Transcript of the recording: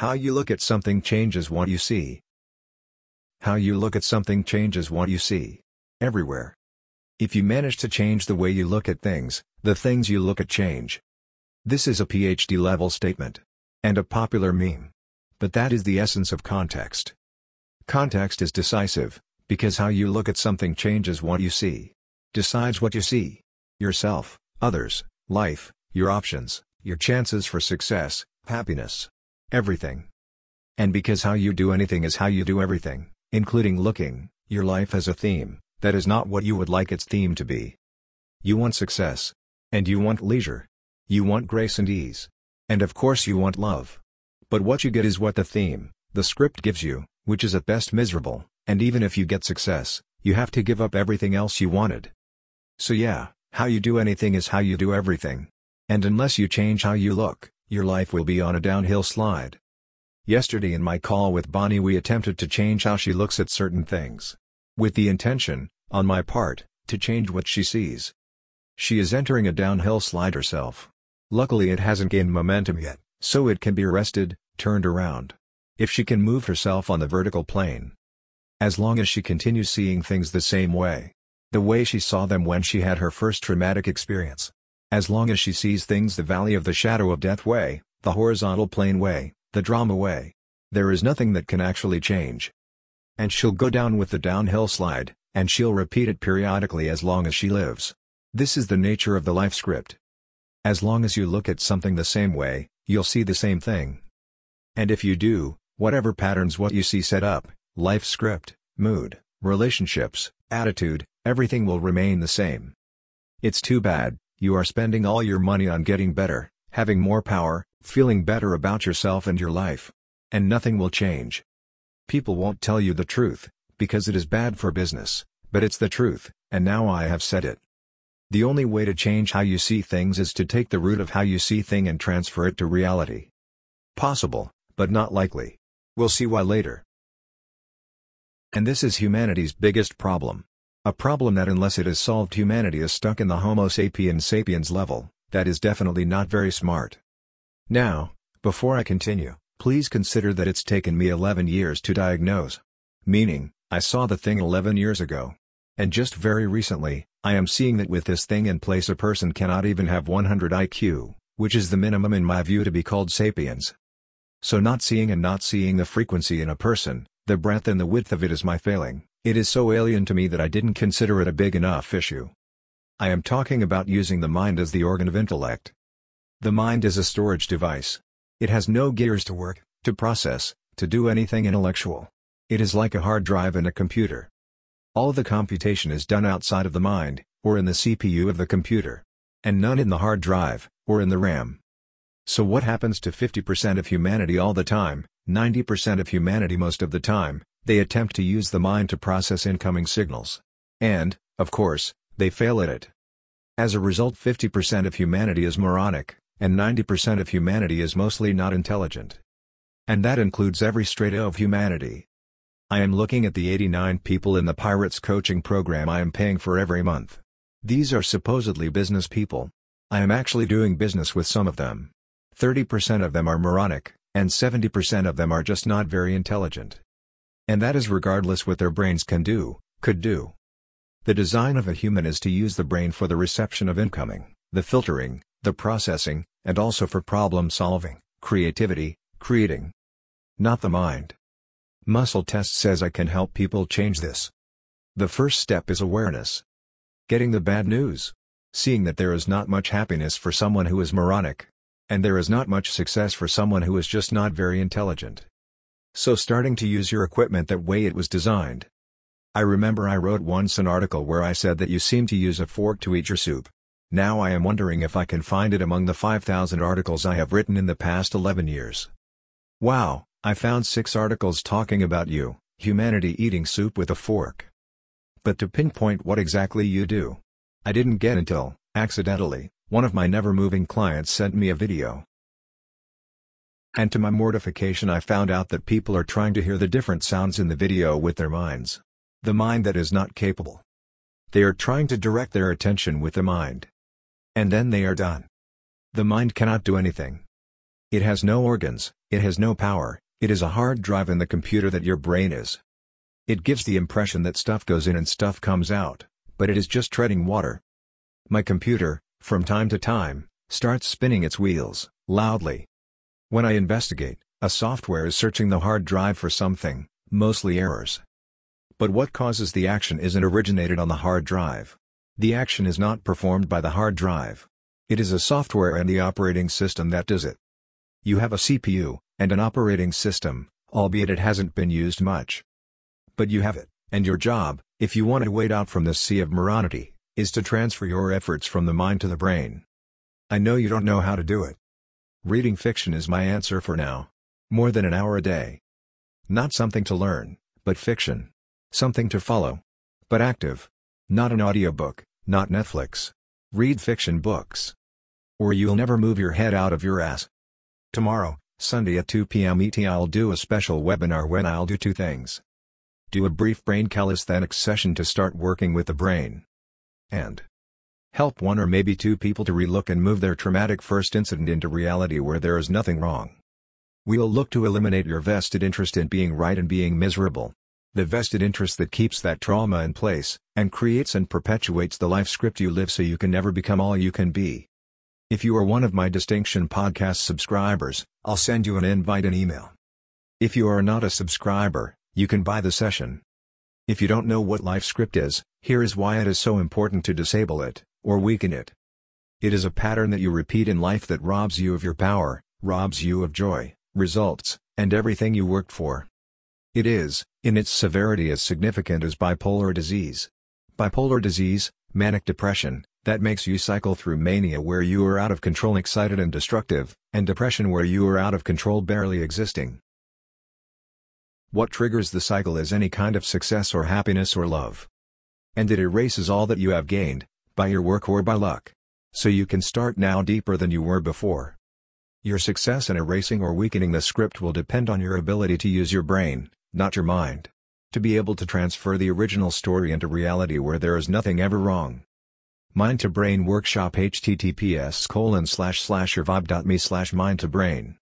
How you look at something changes what you see. How you look at something changes what you see. Everywhere. If you manage to change the way you look at things, the things you look at change. This is a PhD level statement. And a popular meme. But that is the essence of context. Context is decisive, because how you look at something changes what you see. Decides what you see. Yourself, others, life, your options, your chances for success, happiness. Everything. And because how you do anything is how you do everything, including looking, your life has a theme, that is not what you would like its theme to be. You want success. And you want leisure. You want grace and ease. And of course you want love. But what you get is what the theme, the script gives you, which is at best miserable, and even if you get success, you have to give up everything else you wanted. So yeah, how you do anything is how you do everything. And unless you change how you look, your life will be on a downhill slide. Yesterday in my call with Bonnie we attempted to change how she looks at certain things. With the intention, on my part, to change what she sees. She is entering a downhill slide herself. Luckily it hasn't gained momentum yet, so it can be arrested, turned around. If she can move herself on the vertical plane. As long as she continues seeing things the same way. The way she saw them when she had her first traumatic experience. As long as she sees things the valley of the shadow of death way, the horizontal plane way, the drama way. There is nothing that can actually change. And she'll go down with the downhill slide, and she'll repeat it periodically as long as she lives. This is the nature of the life script. As long as you look at something the same way, you'll see the same thing. And if you do, whatever patterns what you see set up, life script, mood, relationships, attitude, everything will remain the same. It's too bad. You are spending all your money on getting better, having more power, feeling better about yourself and your life. And nothing will change. People won't tell you the truth, because it is bad for business, but it's the truth, and now I have said it. The only way to change how you see things is to take the root of how you see things and transfer it to reality. Possible, but not likely. We'll see why later. And this is humanity's biggest problem. A problem that unless it is solved humanity is stuck in the Homo sapiens sapiens level, that is definitely not very smart. Now, before I continue, please consider that it's taken me 11 years to diagnose. Meaning, I saw the thing 11 years ago. And just very recently, I am seeing that with this thing in place a person cannot even have 100 IQ, which is the minimum in my view to be called sapiens. So not seeing and not seeing the frequency in a person, the breadth and the width of it is my failing. It is so alien to me that I didn't consider it a big enough issue. I am talking about using the mind as the organ of intellect. The mind is a storage device. It has no gears to work, to process, to do anything intellectual. It is like a hard drive in a computer. All the computation is done outside of the mind, or in the CPU of the computer. And none in the hard drive, or in the RAM. So what happens to 50% of humanity all the time, 90% of humanity most of the time? They attempt to use the mind to process incoming signals. And, of course, they fail at it. As a result 50% of humanity is moronic, and 90% of humanity is mostly not intelligent. And that includes every strata of humanity. I am looking at the 89 people in the Pirates coaching program I am paying for every month. These are supposedly business people. I am actually doing business with some of them. 30% of them are moronic, and 70% of them are just not very intelligent. And that is regardless what their brains can do, could do. The design of a human is to use the brain for the reception of incoming, the filtering, the processing, and also for problem solving, creativity, creating. Not the mind. Muscle Test says I can help people change this. The first step is awareness. Getting the bad news. Seeing that there is not much happiness for someone who is moronic. And there is not much success for someone who is just not very intelligent. So starting to use your equipment that way it was designed. I remember I wrote once an article where I said that you seem to use a fork to eat your soup. Now I am wondering if I can find it among the 5,000 articles I have written in the past 11 years. Wow, I found 6 articles talking about you, humanity eating soup with a fork. But to pinpoint what exactly you do, I didn't get until, accidentally, one of my never-moving clients sent me a video. And to my mortification I found out that people are trying to hear the different sounds in the video with their minds. The mind that is not capable. They are trying to direct their attention with the mind. And then they are done. The mind cannot do anything. It has no organs, it has no power, it is a hard drive in the computer that your brain is. It gives the impression that stuff goes in and stuff comes out, but it is just treading water. My computer, from time to time, starts spinning its wheels, loudly. When I investigate, a software is searching the hard drive for something, mostly errors. But what causes the action isn't originated on the hard drive. The action is not performed by the hard drive. It is a software and the operating system that does it. You have a CPU, and an operating system, albeit it hasn't been used much. But you have it, and your job, if you want to wade out from this sea of morality, is to transfer your efforts from the mind to the brain. I know you don't know how to do it. Reading fiction is my answer for now. More than an hour a day. Not something to learn, but fiction. Something to follow. But active. Not an audiobook, not Netflix. Read fiction books. Or you'll never move your head out of your ass. Tomorrow, Sunday at 2 p.m. ET, I'll do a special webinar when I'll do two things. Do a brief brain calisthenics session to start working with the brain. And help one or maybe two people to relook and move their traumatic first incident into reality where there is nothing wrong. We'll look to eliminate your vested interest in being right and being miserable. The vested interest that keeps that trauma in place, and creates and perpetuates the life script you live so you can never become all you can be. If you are one of my Distinction Podcast subscribers, I'll send you an invite and email. If you are not a subscriber, you can buy the session. If you don't know what life script is, here is why it is so important to disable it, or weaken it. It is a pattern that you repeat in life that robs you of your power, robs you of joy, results, and everything you worked for. It is, in its severity, as significant as bipolar disease. Bipolar disease, manic depression, that makes you cycle through mania where you are out of control, excited and destructive, and depression where you are out of control, barely existing. What triggers the cycle is any kind of success or happiness or love. And it erases all that you have gained, by your work or by luck. So you can start now deeper than you were before. Your success in erasing or weakening the script will depend on your ability to use your brain, not your mind. To be able to transfer the original story into reality where there is nothing ever wrong. Mind to Brain Workshop https://yourvibe.me/mind to brain